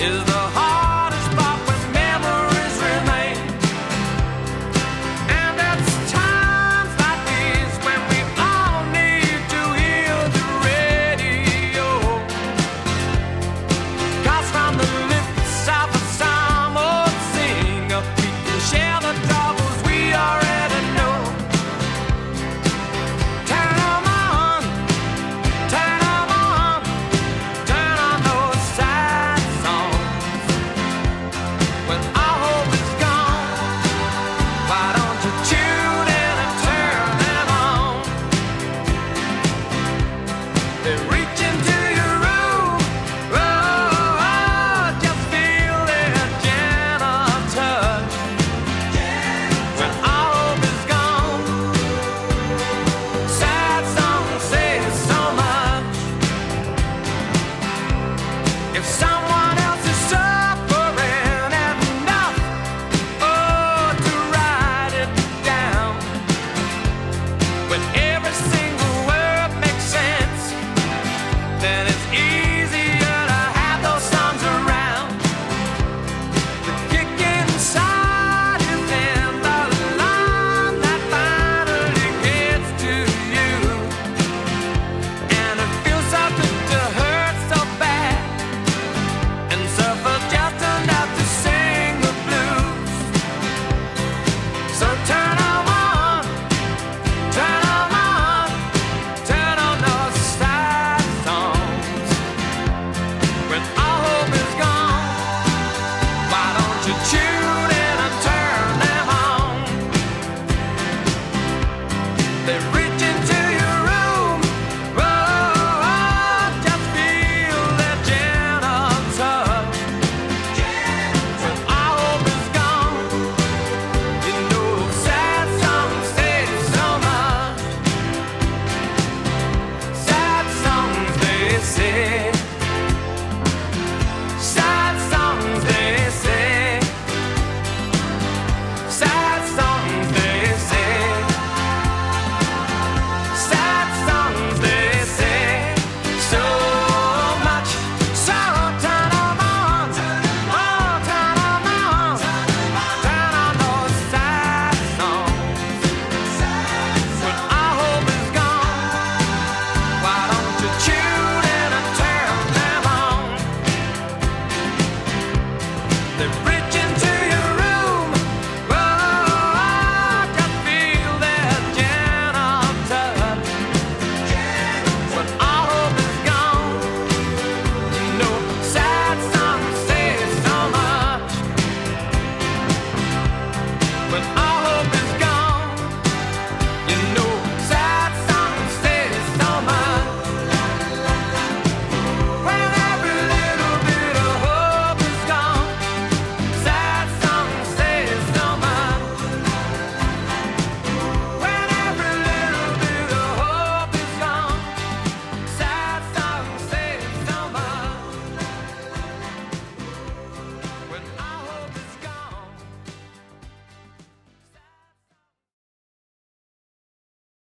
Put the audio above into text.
is the hardest part when memories remain. And it's times like these when we all need to hear the radio. 'Cause from the lips of a psalm old singer, people share the troubles we already know. Turn 'em on, turn 'em on, turn on those sad songs. When all hope is gone, why don't you tune in and turn them on? They reach into your room, oh, just feel their gentle touch. When all hope is gone, sad songs say so much. If